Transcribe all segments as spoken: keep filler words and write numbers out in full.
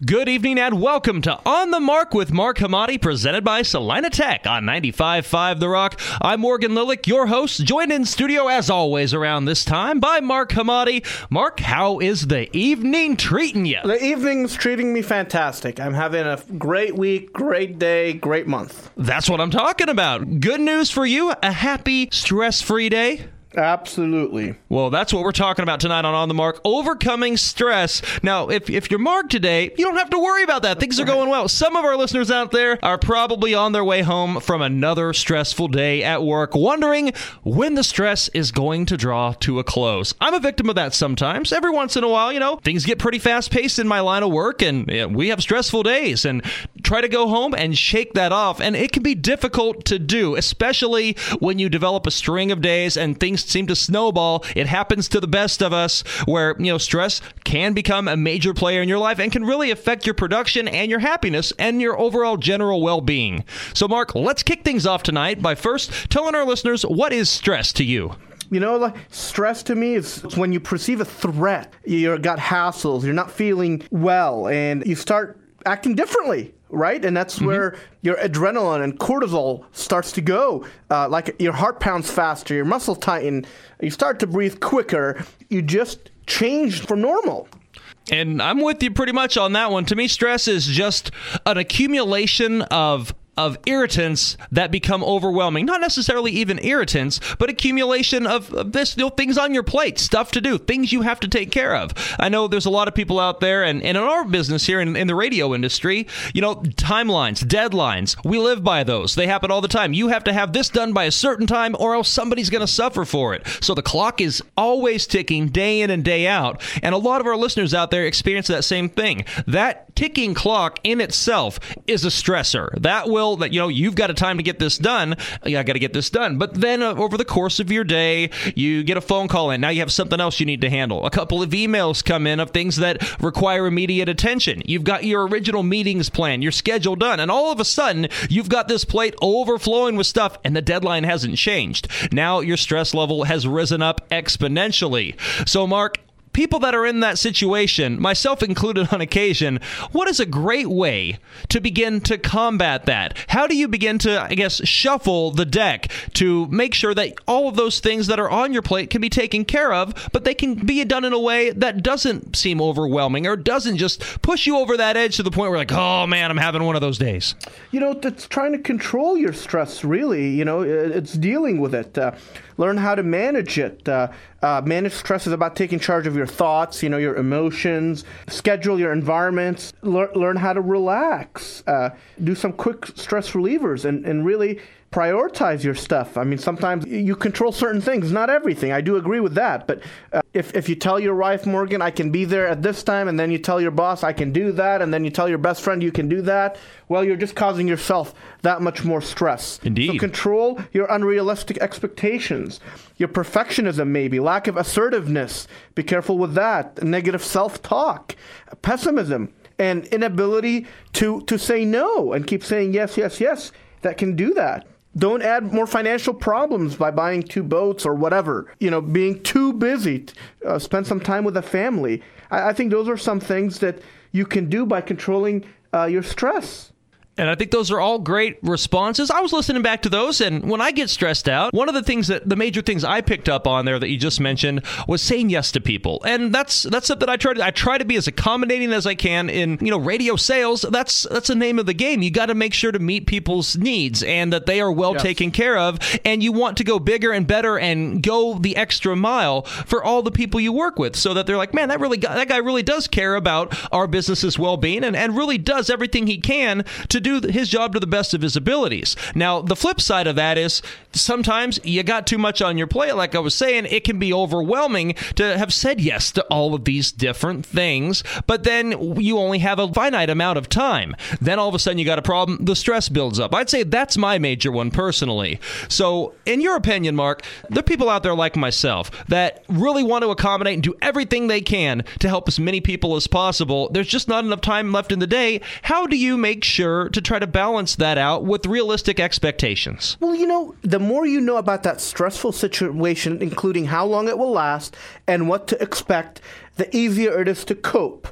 Good evening and welcome to On the Mark with Mark Hamadi, presented by Salina Tech on ninety-five point five The Rock. I'm Morgan Lillick, your host, joined in studio as always around this time by Mark Hamadi. Mark, how is the evening treating you? The evening's treating me fantastic. I'm having a great week, great day, great month. That's what I'm talking about. Good news for you, a happy, stress-free day? Absolutely. Well, that's what we're talking about tonight on On the Mark, overcoming stress. Now, if, if you're marked today, you don't have to worry about that. Things are going well. Some of our listeners out there are probably on their way home from another stressful day at work, wondering when the stress is going to draw to a close. I'm a victim of that sometimes. Every once in a while, you know, things get pretty fast-paced in my line of work, and you know, we have stressful days, and try to go home and shake that off. And it can be difficult to do, especially when you develop a string of days and things seem to snowball. It happens to the best of us, where, you know, stress can become a major player in your life and can really affect your production and your happiness and your overall general well-being. So, Mark, let's kick things off tonight by first telling our listeners, what is stress to you? You know, like, stress to me is when you perceive a threat, you've got hassles, you're not feeling well, and you start acting differently. Right? And that's mm-hmm. where your adrenaline and cortisol starts to go. Uh, like your heart pounds faster, your muscles tighten, you start to breathe quicker. You just changed from normal. And I'm with you pretty much on that one. To me, stress is just an accumulation of of irritants that become overwhelming. Not necessarily even irritants, but accumulation of, of this, you know, things on your plate, stuff to do, things you have to take care of. I know there's a lot of people out there, and, and in our business here in, in the radio industry, you know, timelines, deadlines, we live by those. They happen all the time. You have to have this done by a certain time or else somebody's going to suffer for it. So the clock is always ticking day in and day out. And a lot of our listeners out there experience that same thing. That ticking clock in itself is a stressor. That will that, you know, you've got a time to get this done. Yeah, I got to get this done. But then uh, over the course of your day, you get a phone call in. Now you have something else you need to handle. A couple of emails come in of things that require immediate attention. You've got your original meetings planned, your schedule done, and all of a sudden, you've got this plate overflowing with stuff, and the deadline hasn't changed. Now your stress level has risen up exponentially. So, Mark, people that are in that situation, myself included on occasion, what is a great way to begin to combat that? How do you begin to, I guess, shuffle the deck to make sure that all of those things that are on your plate can be taken care of, but they can be done in a way that doesn't seem overwhelming or doesn't just push you over that edge to the point where, like, oh, man, I'm having one of those days? You know, it's trying to control your stress, really. You know, it's dealing with it. Uh, learn how to manage it. Uh, uh, manage stress is about taking charge of your thoughts, you know, your emotions, schedule your environments, lear- learn how to relax, uh, do some quick stress relievers, and, and really prioritize your stuff. I mean, sometimes you control certain things, not everything. I do agree with that. But uh, if, if you tell your wife, Morgan, I can be there at this time, and then you tell your boss, I can do that, and then you tell your best friend, you can do that, well, you're just causing yourself that much more stress. Indeed. So control your unrealistic expectations, your perfectionism maybe, lack of assertiveness. Be careful with that. Negative self-talk, pessimism, and inability to, to say no and keep saying yes, yes, yes. That can do that. Don't add more financial problems by buying two boats or whatever. You know, being too busy. Uh, spend some time with the family. I, I think those are some things that you can do by controlling uh, your stress. And I think those are all great responses. I was listening back to those, and when I get stressed out, one of the things that the major things I picked up on there that you just mentioned was saying yes to people. And that's that's something I try to I try to be as accommodating as I can in, you know, radio sales. That's that's the name of the game. You got to make sure to meet people's needs and that they are well yes. taken care of, and you want to go bigger and better and go the extra mile for all the people you work with, so that they're like, man, that really that guy really does care about our business's well-being and, and really does everything he can to do his job to the best of his abilities. Now, the flip side of that is sometimes you got too much on your plate. Like I was saying, it can be overwhelming to have said yes to all of these different things, but then you only have a finite amount of time. Then all of a sudden you got a problem. The stress builds up. I'd say that's my major one personally. So in your opinion, Mark, there are people out there like myself that really want to accommodate and do everything they can to help as many people as possible. There's just not enough time left in the day. How do you make sure to try to balance that out with realistic expectations? Well, you know, the more you know about that stressful situation, including how long it will last and what to expect, the easier it is to cope.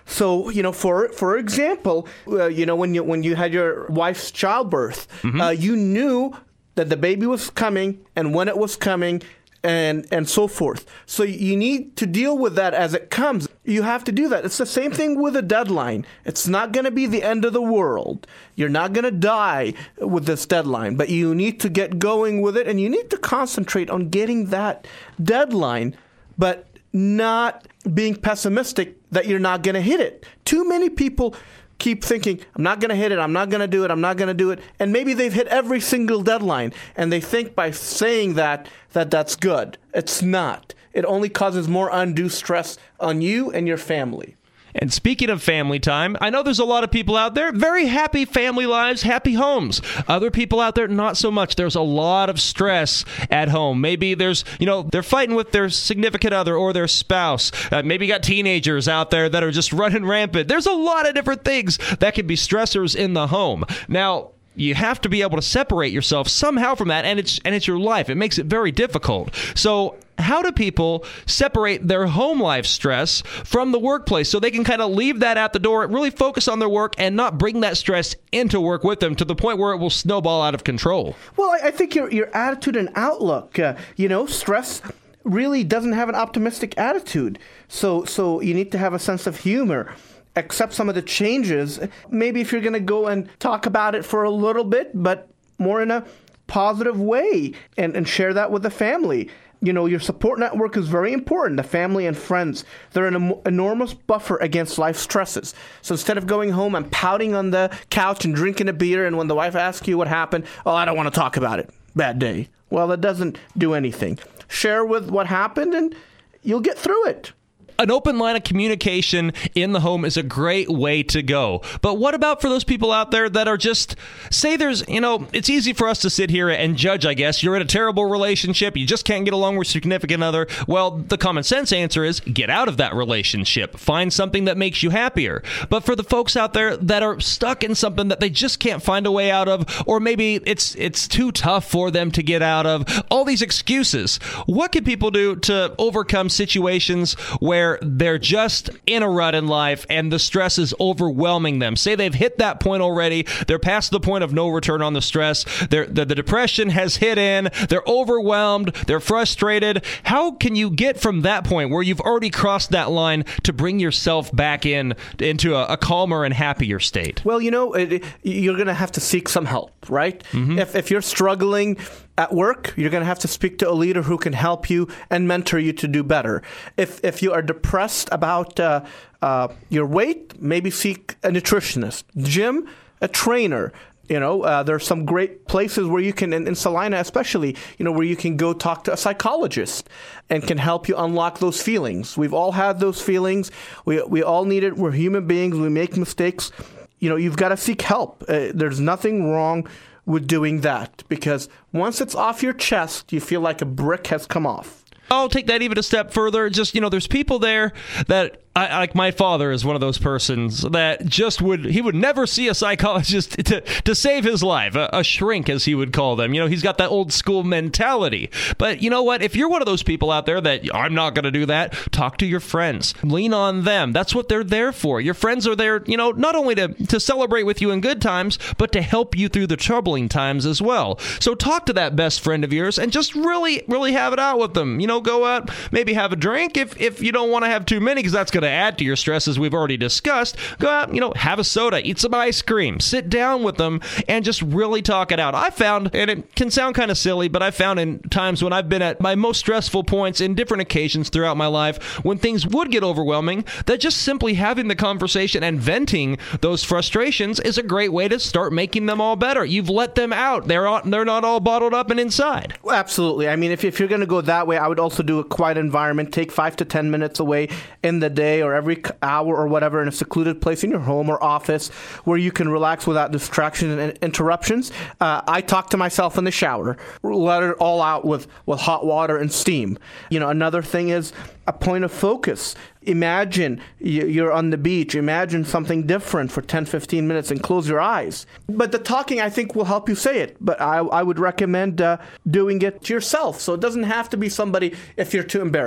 So, you know, for for example, uh, you know, when you when you had your wife's childbirth, mm-hmm. uh, you knew that the baby was coming and when it was coming and and so forth. So you need to deal with that as it comes. You have to do that. It's the same thing with a deadline. It's not going to be the end of the world. You're not going to die with this deadline, but you need to get going with it, and you need to concentrate on getting that deadline, but not being pessimistic that you're not going to hit it. Too many people keep thinking, I'm not going to hit it, I'm not going to do it, I'm not going to do it. And maybe they've hit every single deadline, and they think by saying that, that that's good. It's not. It only causes more undue stress on you and your family. And speaking of family time, I know there's a lot of people out there, very happy family lives, happy homes. Other people out there, not so much. There's a lot of stress at home. Maybe there's, you know, they're fighting with their significant other or their spouse. Uh, maybe you got teenagers out there that are just running rampant. There's a lot of different things that can be stressors in the home. Now, you have to be able to separate yourself somehow from that, and it's and it's your life. It makes it very difficult. So how do people separate their home life stress from the workplace so they can kind of leave that at the door, really focus on their work, and not bring that stress into work with them to the point where it will snowball out of control? Well, I think your your attitude and outlook, uh, you know, stress really doesn't have an optimistic attitude. So so you need to have a sense of humor. Accept some of the changes. Maybe if you're going to go and talk about it for a little bit, but more in a positive way, and, and share that with the family. You know, your support network is very important. The family and friends, they're an em- enormous buffer against life stresses. So instead of going home and pouting on the couch and drinking a beer, and when the wife asks you what happened, oh, I don't want to talk about it. Bad day. Well, that doesn't do anything. Share with what happened, and you'll get through it. An open line of communication in the home is a great way to go. But what about for those people out there that are just, say there's, you know, it's easy for us to sit here and judge, I guess. You're in a terrible relationship. You just can't get along with your significant other. Well, the common sense answer is get out of that relationship. Find something that makes you happier. But for the folks out there that are stuck in something that they just can't find a way out of, or maybe it's it's too tough for them to get out of, all these excuses, what can people do to overcome situations where they're just in a rut in life and the stress is overwhelming them? Say they've hit that point already. They're past the point of no return on the stress. They're, the, the depression has hit in. They're overwhelmed. They're frustrated. How can you get from that point where you've already crossed that line to bring yourself back in into a, a calmer and happier state? Well, you know, it, you're going to have to seek some help, right? Mm-hmm. If, if you're struggling at work, you're going to have to speak to a leader who can help you and mentor you to do better. If if you are depressed about uh, uh, your weight, maybe seek a nutritionist. Gym, a trainer. You know, uh, there are some great places where you can, in, in Salina especially, you know, where you can go talk to a psychologist and can help you unlock those feelings. We've all had those feelings. We we all need it. We're human beings. We make mistakes. You know, you've got to seek help. Uh, there's nothing wrong with doing that, because once it's off your chest, you feel like a brick has come off. I'll take that even a step further. Just, you know, there's people there that, I, like my father is one of those persons that just would, he would never see a psychologist to, to save his life, a, a shrink as he would call them. You know, he's got that old school mentality. But you know what? If you're one of those people out there that, I'm not going to do that, talk to your friends. Lean on them. That's what they're there for. Your friends are there, you know, not only to, to celebrate with you in good times, but to help you through the troubling times as well. So talk to that best friend of yours and just really, really have it out with them. You know, go out, maybe have a drink if, if you don't want to have too many, because that's going to add to your stress, as we've already discussed. Go out, you know, have a soda, eat some ice cream, sit down with them, and just really talk it out. I found, and it can sound kind of silly, but I found in times when I've been at my most stressful points in different occasions throughout my life, when things would get overwhelming, that just simply having the conversation and venting those frustrations is a great way to start making them all better. You've let them out. They're all, they're not all bottled up and inside. Well, absolutely. I mean, if, if you're going to go that way, I would also do a quiet environment. Take five to ten minutes away in the day or every hour or whatever in a secluded place in your home or office where you can relax without distraction and interruptions. Uh, I talk to myself in the shower, let it all out with, with hot water and steam. You know, another thing is a point of focus. Imagine you're on the beach. Imagine something different for ten, fifteen minutes and close your eyes. But the talking, I think, will help you say it. But I, I would recommend uh, doing it yourself. So it doesn't have to be somebody if you're too embarrassed.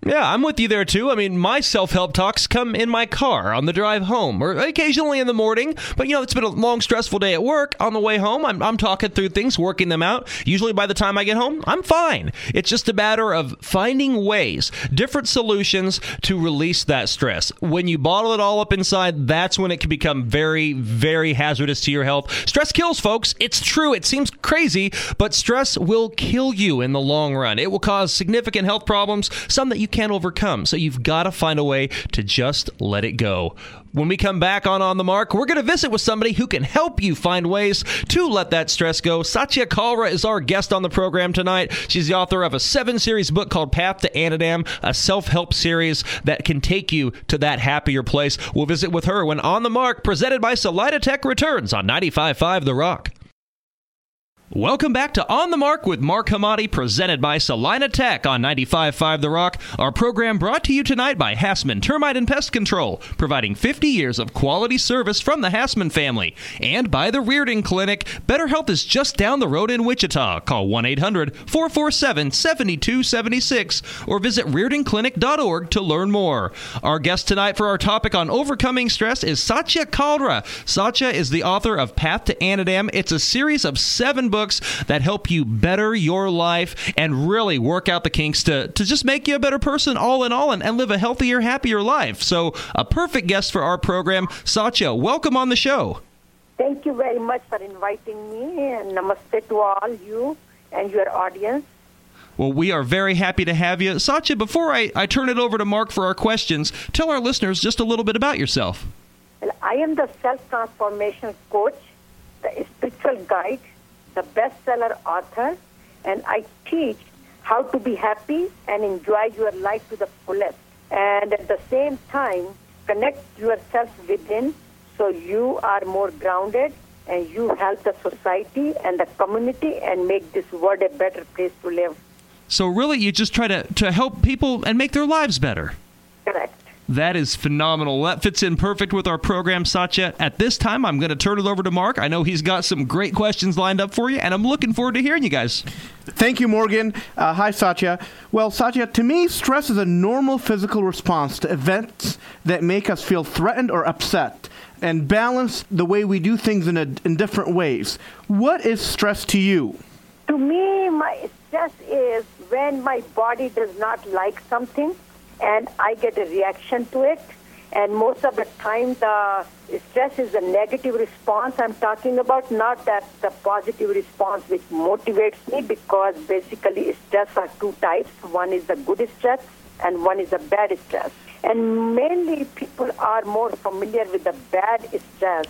Yeah, I'm with you there, too. I mean, my self-help talks come in my car on the drive home, or occasionally in the morning. But, you know, it's been a long, stressful day at work. On the way home, I'm, I'm talking through things, working them out. Usually by the time I get home, I'm fine. It's just a matter of finding ways, different solutions to release that stress. When you bottle it all up inside, that's when it can become very, very hazardous to your health. Stress kills, folks. It's true. It seems crazy, but stress will kill you in the long run. It will cause significant health problems, some that you can't overcome. So you've got to find a way to just let it go. When we come back on On the Mark, we're going to visit with somebody who can help you find ways to let that stress go. Satya Kalra is our guest on the program tonight. She's the author of a seven-series book called Path to Anadam, a self-help series that can take you to that happier place. We'll visit with her when On the Mark, presented by Salida Tech, returns on ninety-five point five The Rock. Welcome back to On the Mark with Mark Hamadi, presented by Salina Tech on ninety-five point five The Rock. Our program brought to you tonight by Hassman Termite and Pest Control, providing fifty years of quality service from the Hassman family. And by the Reardon Clinic. Better Health is just down the road in Wichita. Call one eight hundred, four four seven, seven two seven six or visit reardon clinic dot org to learn more. Our guest tonight for our topic on overcoming stress is Satya Kalra. Satya is the author of Path to Anadam. It's a series of seven books that help you better your life and really work out the kinks to, to just make you a better person all in all and, and live a healthier, happier life. So a perfect guest for our program. Satya, welcome on the show. Thank you very much for inviting me, and namaste to all you and your audience. Well, we are very happy to have you. Satya, before I, I turn it over to Mark for our questions, tell our listeners just a little bit about yourself. Well, I am the self-transformation coach, the spiritual guide, the bestseller author, and I teach how to be happy and enjoy your life to the fullest. And at the same time, connect yourself within so you are more grounded and you help the society and the community and make this world a better place to live. So really, you just try to, to help people and make their lives better. Correct. That is phenomenal. That fits in perfect with our program, Satya. At this time, I'm going to turn it over to Mark. I know he's got some great questions lined up for you, and I'm looking forward to hearing you guys. Thank you, Morgan. Uh, hi, Satya. Well, Satya, to me, stress is a normal physical response to events that make us feel threatened or upset and balance the way we do things in, a, in different ways. What is stress to you? To me, my stress is when my body does not like something, and I get a reaction to it. And most of the time, the stress is a negative response I'm talking about, not that the positive response which motivates me, because basically stress are two types. One is the good stress and one is the bad stress. And mainly people are more familiar with the bad stress.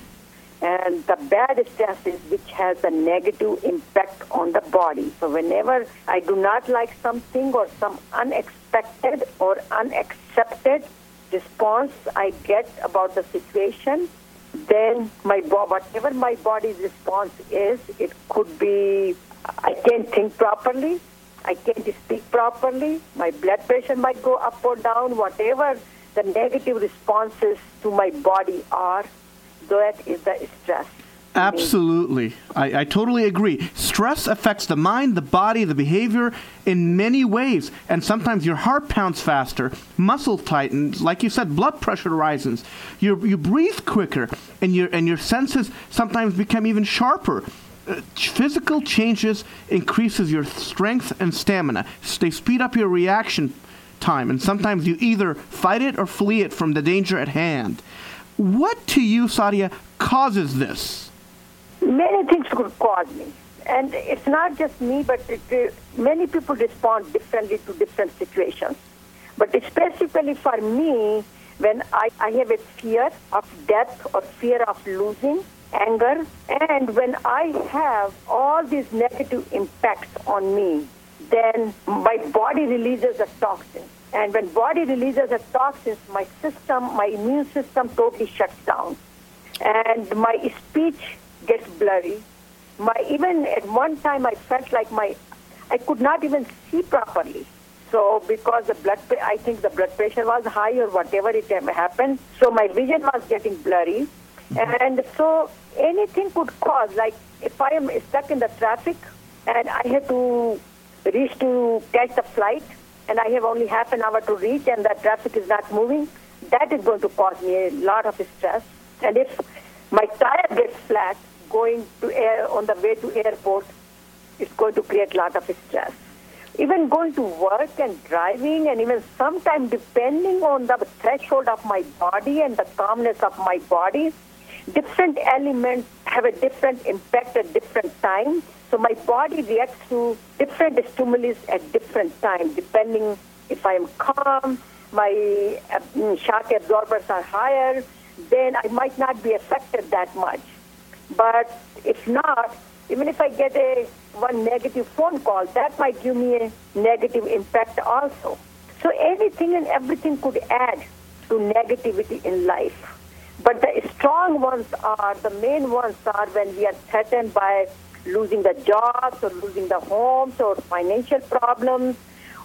And the bad stress is which has a negative impact on the body. So whenever I do not like something or some unexpected or unaccepted response I get about the situation, then my whatever my body's response is, it could be I can't think properly, I can't speak properly, my blood pressure might go up or down, whatever the negative responses to my body are. That is the stress. Absolutely. I, I totally agree. Stress affects the mind, the body, the behavior in many ways. And sometimes your heart pounds faster, muscle tightens, like you said, blood pressure rises. You you breathe quicker, and your and your senses sometimes become even sharper. Uh, physical changes increases your strength and stamina. They speed up your reaction time, and sometimes you either fight it or flee it from the danger at hand. What to you, Satya, causes this? Many things could cause me. And it's not just me, but it, uh, many people respond differently to different situations. But specifically for me, when I, I have a fear of death or fear of losing, anger, and when I have all these negative impacts on me, then my body releases a toxin. And when body releases a toxins, my system, my immune system totally shuts down. And my speech gets blurry. My even at one time I felt like my, I could not even see properly. So because the blood, I think the blood pressure was high or whatever it happened. So my vision was getting blurry. And so anything could cause, like if I am stuck in the traffic and I have to reach to catch the flight, and I have only half an hour to reach and the traffic is not moving, that is going to cause me a lot of stress. And if my tire gets flat going to air on the way to airport, it's going to create a lot of stress. Even going to work and driving, and even sometimes depending on the threshold of my body and the calmness of my body, different elements have a different impact at different times. So my body reacts to different stimulus at different times, depending if I am calm, my uh, shock absorbers are higher, then I might not be affected that much. But if not, even if I get a one negative phone call, that might give me a negative impact also. So anything and everything could add to negativity in life. But the strong ones are, the main ones are when we are threatened by losing the jobs or losing the homes or financial problems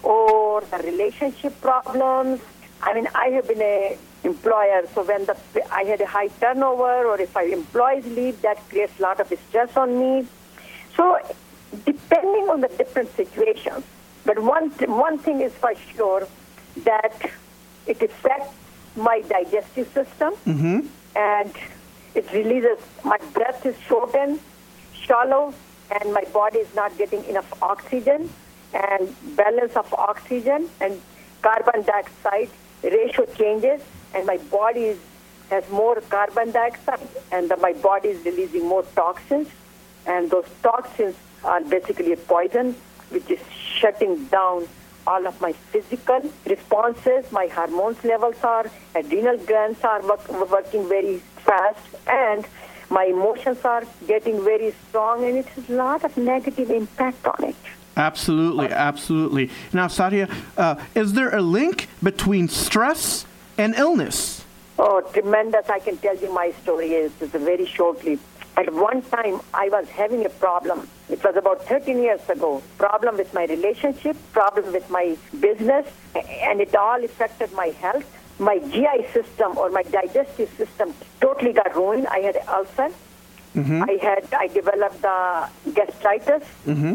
or the relationship problems. I mean, I have been a employer, so when the I had a high turnover or if my employees leave, that creates a lot of stress on me. So depending on the different situations, but one, th- one thing is for sure that it affects my digestive system, Mm-hmm. and it releases, my breath is shortened, shallow, and my body is not getting enough oxygen and balance of oxygen and carbon dioxide ratio changes, and my body is, has more carbon dioxide, and the, my body is releasing more toxins, and those toxins are basically a poison which is shutting down all of my physical responses. My hormones levels are, adrenal glands are work, working very fast, and my emotions are getting very strong, and it has a lot of negative impact on it. Absolutely, absolutely. Now, Sadia, uh, is there a link between stress and illness? Oh, tremendous. I can tell you my story is, is very shortly. At one time, I was having a problem. It was about thirteen years ago. Problem with my relationship, problem with my business, and it all affected my health. My G I system or my digestive system totally got ruined. I had ulcer. Mm-hmm. I had, I developed the gastritis. Mm-hmm.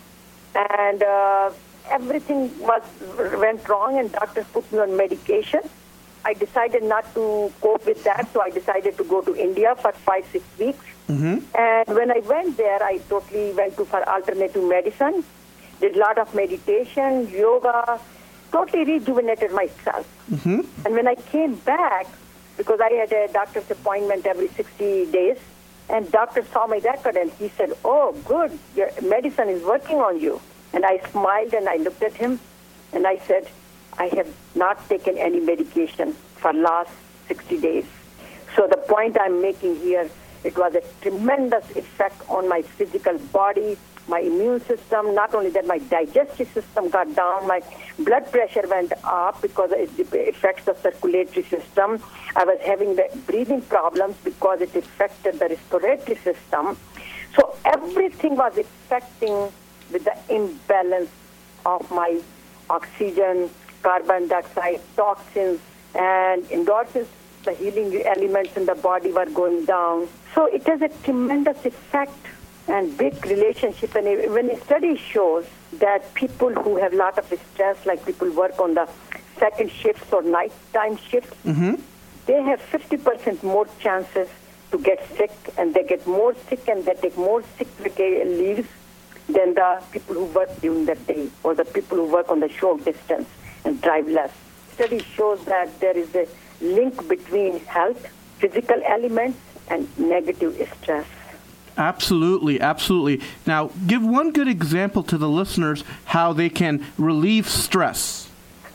And uh, everything was went wrong, and doctors put me on medication. I decided not to cope with that, so I decided to go to India for five, six weeks. Mm-hmm. And when I went there, I totally went to for alternative medicine, did a lot of meditation, yoga, totally rejuvenated myself. Mm-hmm. And when I came back, because I had a doctor's appointment every sixty days, and doctor saw my record and he said, "Oh, good, your medicine is working on you." And I smiled and I looked at him and I said, "I have not taken any medication for last sixty days. So the point I'm making here, it was a tremendous effect on my physical body, my immune system. Not only that, my digestive system got down, my blood pressure went up because it affects the circulatory system. I was having the breathing problems because it affected the respiratory system. So everything was affecting with the imbalance of my oxygen, carbon dioxide, toxins, and endorphins. The healing elements in the body were going down. So it has a tremendous effect and big relationship. And when a study shows that people who have a lot of stress, like people work on the second shifts or nighttime shifts, Mm-hmm. they have fifty percent more chances to get sick, and they get more sick and they take more sick leaves than the people who work during the day or the people who work on the short distance and drive less. Study shows that there is a link between health, physical elements, and negative stress. Absolutely, absolutely. Now, give one good example to the listeners how they can relieve stress.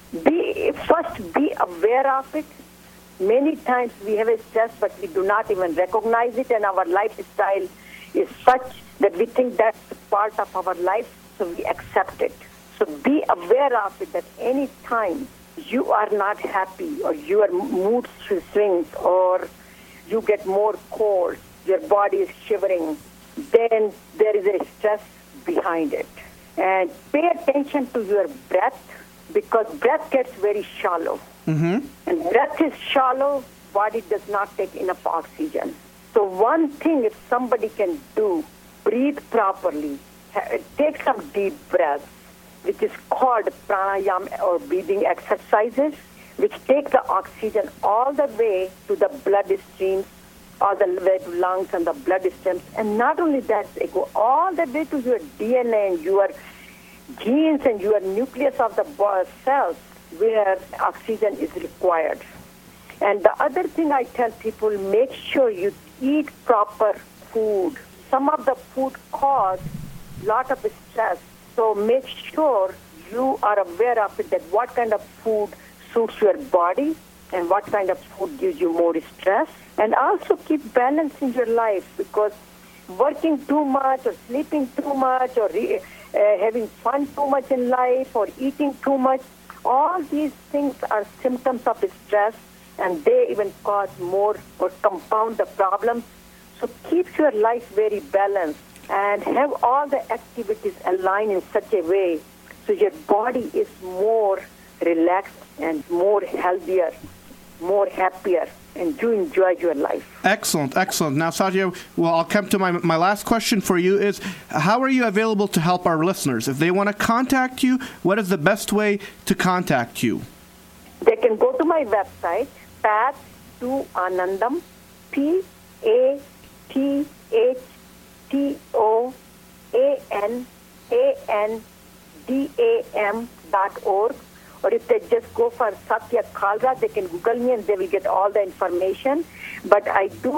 Be first be aware of it. Many times we have a stress, but we do not even recognize it, and our lifestyle is such that we think that's part of our life, so we accept it. So be aware of it, that any time you are not happy or your mood swings or you get more cold, your body is shivering, then there is a stress behind it. And pay attention to your breath, because breath gets very shallow. Mm-hmm. And breath is shallow, body does not take enough oxygen. So one thing if somebody can do, breathe properly, take some deep breaths, which is called pranayama or breathing exercises, which take the oxygen all the way to the blood streams, all the way to lungs and the blood streams. And not only that, they go all the way to your D N A and your genes and your nucleus of the cells where oxygen is required. And the other thing I tell people, make sure you eat proper food. Some of the food cause a lot of stress, so make sure you are aware of it, that what kind of food suits your body and what kind of food gives you more stress. And also keep balance in your life, because working too much or sleeping too much or re- uh, having fun too much in life or eating too much, all these things are symptoms of stress, and they even cause more or compound the problems. So keep your life very balanced and have all the activities aligned in such a way so your body is more relaxed and more healthier, more happier, and you enjoy your life. Excellent, excellent. Now, Satya, well, I'll come to my my last question for you is, how are you available to help our listeners? If they want to contact you, what is the best way to contact you? They can go to my website, Path to Anandam, P A T H T O A N A N D A M dot org. Or if they just go for Satya Kalra, they can Google me and they will get all the information. But I do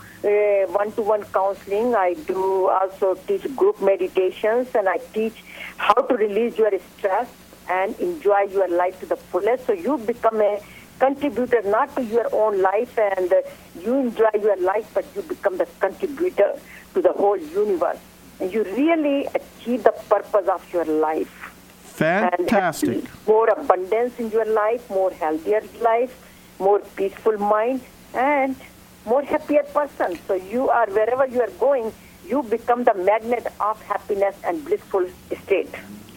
uh, one-to-one counseling. I do also teach group meditations, and I teach how to release your stress and enjoy your life to the fullest. So you become a contributor not to your own life, and uh, you enjoy your life, but you become the contributor to the whole universe. And you really achieve the purpose of your life. Fantastic. And more abundance in your life, more healthier life, more peaceful mind, and more happier person. So you are, wherever you are going, you become the magnet of happiness and blissful state.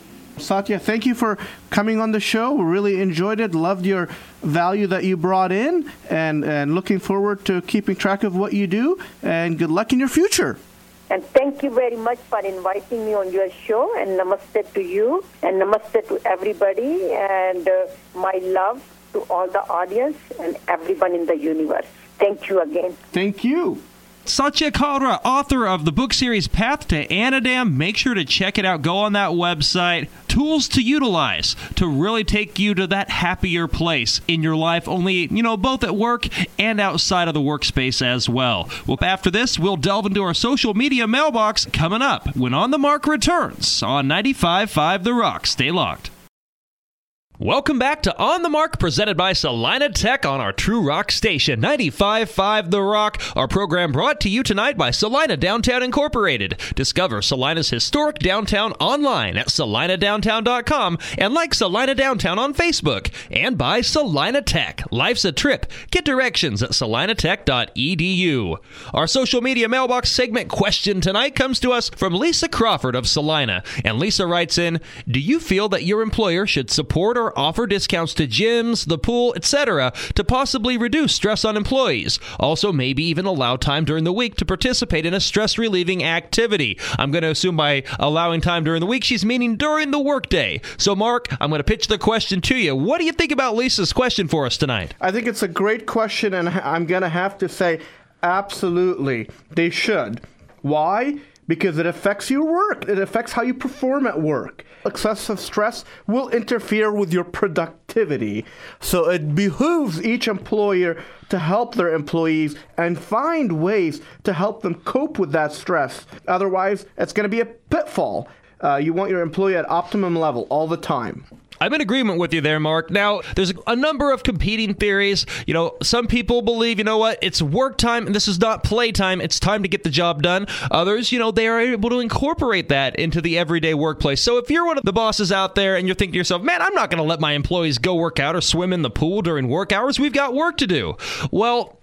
Satya, thank you for coming on the show. We really enjoyed it. Loved your value that you brought in, and, and looking forward to keeping track of what you do, and good luck in your future. And thank you very much for inviting me on your show. And namaste to you, and namaste to everybody, and uh, my love to all the audience and everyone in the universe. Thank you again. Thank you. Satya Kalra, author of the book series Path to Anandam. Make sure to check it out. Go on that website. Tools to utilize to really take you to that happier place in your life, only, you know, both at work and outside of the workspace as well. Well, after this, we'll delve into our social media mailbox coming up when On the Mark returns on ninety-five point five The Rock. Stay locked. Welcome back to On the Mark, presented by Salina Tech on our True Rock station, ninety-five point five The Rock. Our program brought to you tonight by Salina Downtown Incorporated. Discover Salina's historic downtown online at salina downtown dot com and like Salina Downtown on Facebook. And by Salina Tech. Life's a trip. Get directions at salina tech dot e d u. Our social media mailbox segment question tonight comes to us from Lisa Crawford of Salina. And Lisa writes in, do you feel that your employer should support or offer discounts to gyms, the pool, et cetera to possibly reduce stress on employees? Also, maybe even allow time during the week to participate in a stress-relieving activity. I'm going to assume by allowing time during the week, she's meaning during the workday. So, Mark, I'm going to pitch the question to you. What do you think about Lisa's question for us tonight? I think it's a great question, and I'm going to have to say absolutely they should. Why? Because it affects your work. It affects how you perform at work. Excessive stress will interfere with your productivity. So it behooves each employer to help their employees and find ways to help them cope with that stress. Otherwise, it's going to be a pitfall. Uh, you want your employee at optimum level all the time. I'm in agreement with you there, Mark. Now, there's a number of competing theories. You know, some people believe, you know what, it's work time and this is not playtime. It's time to get the job done. Others, you know, they are able to incorporate that into the everyday workplace. So if you're one of the bosses out there and you're thinking to yourself, man, I'm not going to let my employees go work out or swim in the pool during work hours. We've got work to do. Well,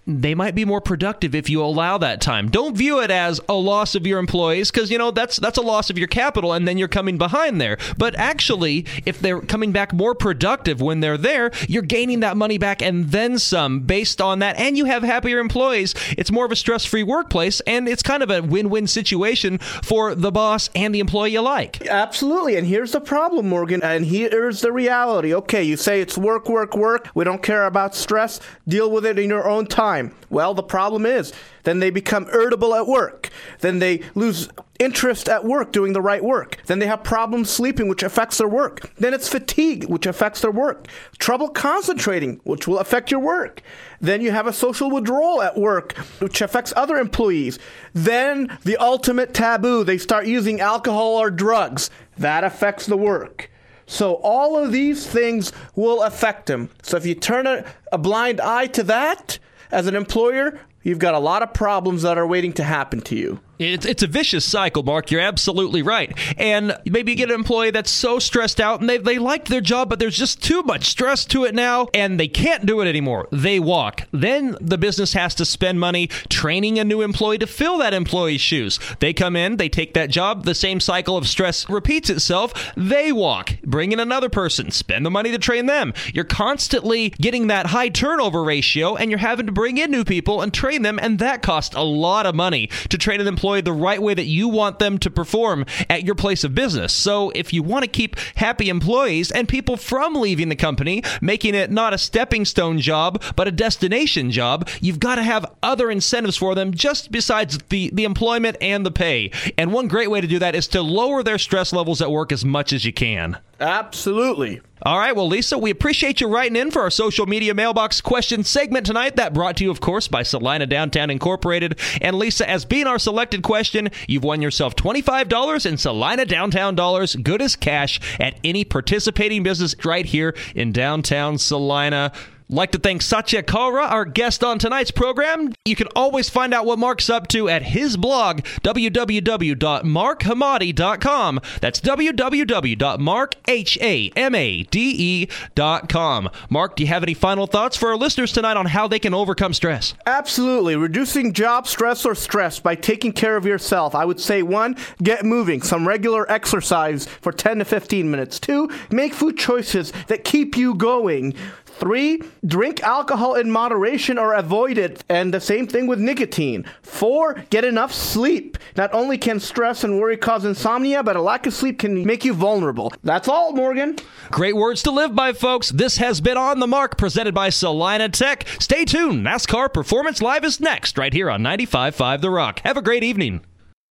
they might be more productive if you allow that time. Don't view it as a loss of your employees, because, you know, that's that's a loss of your capital, and then you're coming behind there. But actually, if they're coming back more productive when they're there, you're gaining that money back and then some based on that, and you have happier employees. It's more of a stress-free workplace, and it's kind of a win-win situation for the boss and the employee you like. Absolutely, and here's the problem, Morgan, and here's the reality. Okay, you say it's work, work, work. We don't care about stress. Deal with it in your own time. Well, the problem is, then they become irritable at work. Then they lose interest at work doing the right work. Then they have problems sleeping, which affects their work. Then it's fatigue, which affects their work. Trouble concentrating, which will affect your work. Then you have a social withdrawal at work, which affects other employees. Then the ultimate taboo, they start using alcohol or drugs. That affects the work. So all of these things will affect them. So if you turn a, a blind eye to that as an employer, you've got a lot of problems that are waiting to happen to you. It's it's a vicious cycle, Mark. You're absolutely right. And maybe you get an employee that's so stressed out and they, they like their job, but there's just too much stress to it now, and they can't do it anymore. They walk. Then the business has to spend money training a new employee to fill that employee's shoes. They come in, they take that job, the same cycle of stress repeats itself. They walk. Bring in another person. Spend the money to train them. You're constantly getting that high turnover ratio, and you're having to bring in new people and train them, and that costs a lot of money to train an employee the right way that you want them to perform at your place of business. So if you want to keep happy employees and people from leaving the company, making it not a stepping stone job, but a destination job, you've got to have other incentives for them just besides the, the employment and the pay. And one great way to do that is to lower their stress levels at work as much as you can. Absolutely. All right, well, Lisa, we appreciate you writing in for our social media mailbox question segment tonight. That brought to you, of course, by Salina Downtown Incorporated. And Lisa, as being our selected question, you've won yourself twenty-five dollars in Salina Downtown dollars, good as cash, at any participating business right here in downtown Salina. Like to thank Satya Kalra, our guest on tonight's program. You can always find out what Mark's up to at his blog, w w w dot mark hamadi dot com. That's w w w dot mark hamadi dot com. Mark, do you have any final thoughts for our listeners tonight on how they can overcome stress? Absolutely. Reducing job stress or stress by taking care of yourself. I would say, one, get moving. Some regular exercise for ten to fifteen minutes. Two, make food choices that keep you going. Three, drink alcohol in moderation or avoid it, and the same thing with nicotine. Four, get enough sleep. Not only can stress and worry cause insomnia, but a lack of sleep can make you vulnerable. That's all, Morgan. Great words to live by, folks. This has been On the Mark, presented by Salina Tech. Stay tuned. NASCAR Performance Live is next, right here on ninety-five point five The Rock. Have a great evening.